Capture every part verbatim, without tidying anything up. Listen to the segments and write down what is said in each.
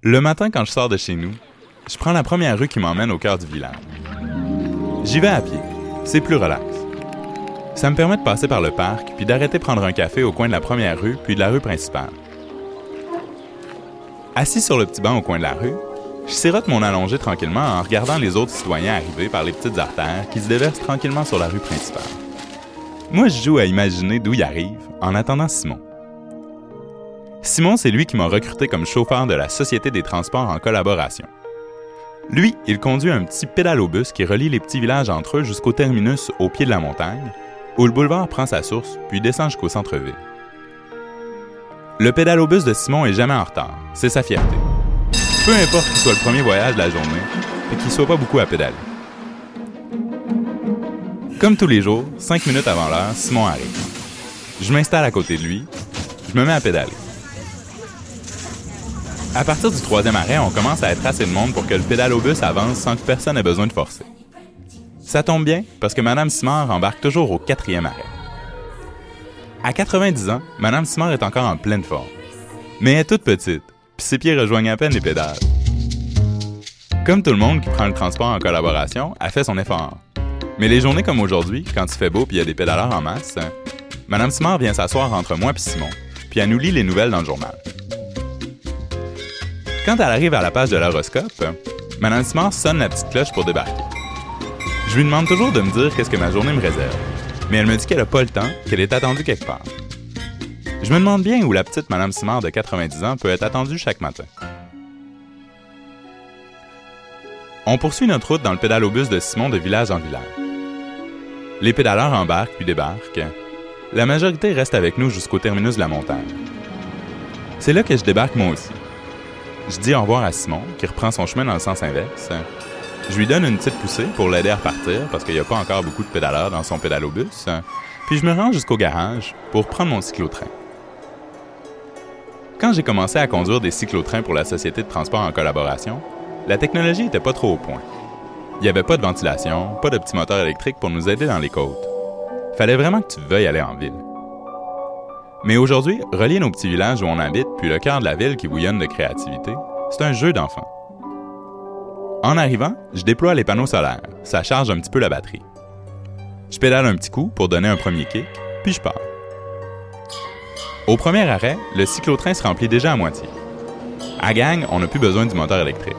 Le matin, quand je sors de chez nous, je prends la première rue qui m'emmène au cœur du village. J'y vais à pied. C'est plus relax. Ça me permet de passer par le parc puis d'arrêter prendre un café au coin de la première rue puis de la rue principale. Assis sur le petit banc au coin de la rue, je sirote mon allongé tranquillement en regardant les autres citoyens arriver par les petites artères qui se déversent tranquillement sur la rue principale. Moi, je joue à imaginer d'où il arrive en attendant Simon. Simon, c'est lui qui m'a recruté comme chauffeur de la Société des transports en collaboration. Lui, il conduit un petit pédalobus qui relie les petits villages entre eux jusqu'au terminus au pied de la montagne, où le boulevard prend sa source puis descend jusqu'au centre-ville. Le pédalobus de Simon est jamais en retard, c'est sa fierté. Peu importe qu'il soit le premier voyage de la journée et qu'il soit pas beaucoup à pédaler. Comme tous les jours, cinq minutes avant l'heure, Simon arrive. Je m'installe à côté de lui, je me mets à pédaler. À partir du troisième arrêt, on commence à être assez de monde pour que le pédalobus avance sans que personne ait besoin de forcer. Ça tombe bien parce que Mme Simard embarque toujours au quatrième arrêt. À quatre-vingt-dix ans, Mme Simard est encore en pleine forme. Mais elle est toute petite, puis ses pieds rejoignent à peine les pédales. Comme tout le monde qui prend le transport en collaboration, elle fait son effort. Mais les journées comme aujourd'hui, quand il fait beau puis il y a des pédaleurs en masse, Mme Simard vient s'asseoir entre moi et Simon, puis elle nous lit les nouvelles dans le journal. Quand elle arrive à la page de l'horoscope, Mme Simard sonne la petite cloche pour débarquer. Je lui demande toujours de me dire qu'est-ce que ma journée me réserve, mais elle me dit qu'elle n'a pas le temps, qu'elle est attendue quelque part. Je me demande bien où la petite Mme Simard de quatre-vingt-dix ans peut être attendue chaque matin. On poursuit notre route dans le pédalobus de Simon de village en village. Les pédaleurs embarquent puis débarquent. La majorité reste avec nous jusqu'au terminus de la montagne. C'est là que je débarque moi aussi. Je dis au revoir à Simon, qui reprend son chemin dans le sens inverse. Je lui donne une petite poussée pour l'aider à repartir, parce qu'il n'y a pas encore beaucoup de pédaleurs dans son pédalobus. Puis je me rends jusqu'au garage pour prendre mon cyclotrain. Quand j'ai commencé à conduire des cyclotrains pour la Société de transport en collaboration, la technologie n'était pas trop au point. Il n'y avait pas de ventilation, pas de petits moteurs électriques pour nous aider dans les côtes. Fallait vraiment que tu veuilles aller en ville. Mais aujourd'hui, relier nos petits villages où on habite puis le cœur de la ville qui bouillonne de créativité, c'est un jeu d'enfant. En arrivant, je déploie les panneaux solaires. Ça charge un petit peu la batterie. Je pédale un petit coup pour donner un premier kick, puis je pars. Au premier arrêt, le cyclotrain se remplit déjà à moitié. À gang, on n'a plus besoin du moteur électrique.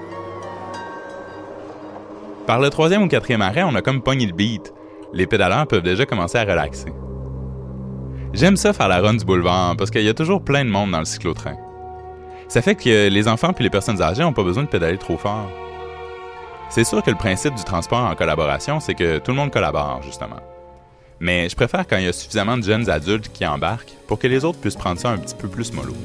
Par le troisième ou quatrième arrêt, on a comme pogné le beat. Les pédaleurs peuvent déjà commencer à relaxer. J'aime ça faire la run du boulevard parce qu'il y a toujours plein de monde dans le cyclotrain. Ça fait que les enfants puis les personnes âgées n'ont pas besoin de pédaler trop fort. C'est sûr que le principe du transport en collaboration, c'est que tout le monde collabore, justement. Mais je préfère quand il y a suffisamment de jeunes adultes qui embarquent pour que les autres puissent prendre ça un petit peu plus mollo.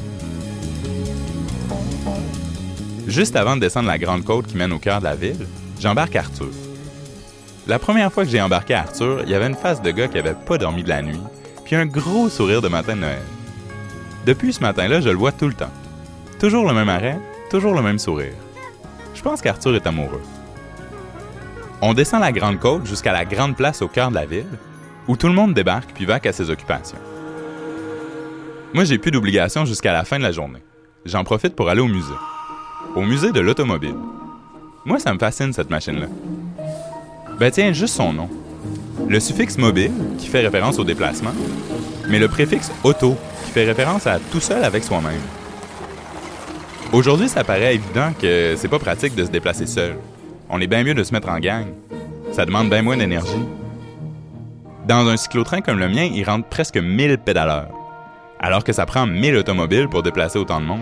Juste avant de descendre la grande côte qui mène au cœur de la ville, j'embarque Arthur. La première fois que j'ai embarqué Arthur, il y avait une face de gars qui avait pas dormi de la nuit, puis un gros sourire de matin de Noël. Depuis ce matin-là, je le vois tout le temps. Toujours le même arrêt, toujours le même sourire. Je pense qu'Arthur est amoureux. On descend la grande côte jusqu'à la grande place au cœur de la ville, où tout le monde débarque puis vaque à ses occupations. Moi, j'ai plus d'obligations jusqu'à la fin de la journée. J'en profite pour aller au musée. Au musée de l'automobile. Moi, ça me fascine, cette machine-là. Ben tiens, juste son nom. Le suffixe « mobile » qui fait référence au déplacement, mais le préfixe « auto » qui fait référence à tout seul avec soi-même. Aujourd'hui, ça paraît évident que c'est pas pratique de se déplacer seul. On est bien mieux de se mettre en gang. Ça demande bien moins d'énergie. Dans un cyclotrain comme le mien, il rentre presque mille pédaleurs, alors que ça prend mille automobiles pour déplacer autant de monde.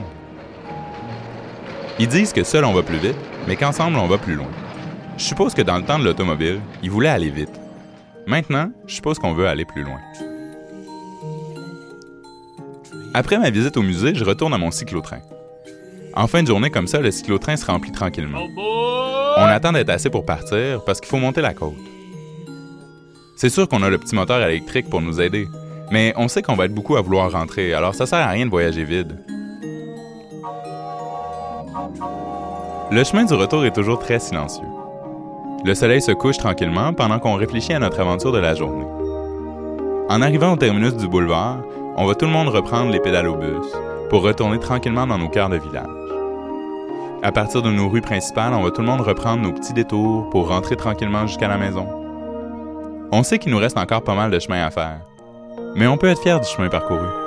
Ils disent que seul on va plus vite, mais qu'ensemble on va plus loin. Je suppose que dans le temps de l'automobile, ils voulaient aller vite. Maintenant, je suppose qu'on veut aller plus loin. Après ma visite au musée, je retourne à mon cyclotrain. En fin de journée comme ça, le cyclotrain se remplit tranquillement. On attend d'être assez pour partir parce qu'il faut monter la côte. C'est sûr qu'on a le petit moteur électrique pour nous aider, mais on sait qu'on va être beaucoup à vouloir rentrer, alors ça sert à rien de voyager vide. Le chemin du retour est toujours très silencieux. Le soleil se couche tranquillement pendant qu'on réfléchit à notre aventure de la journée. En arrivant au terminus du boulevard, on va tout le monde reprendre les pédalobus pour retourner tranquillement dans nos cœurs de village. À partir de nos rues principales, on va tout le monde reprendre nos petits détours pour rentrer tranquillement jusqu'à la maison. On sait qu'il nous reste encore pas mal de chemin à faire, mais on peut être fier du chemin parcouru.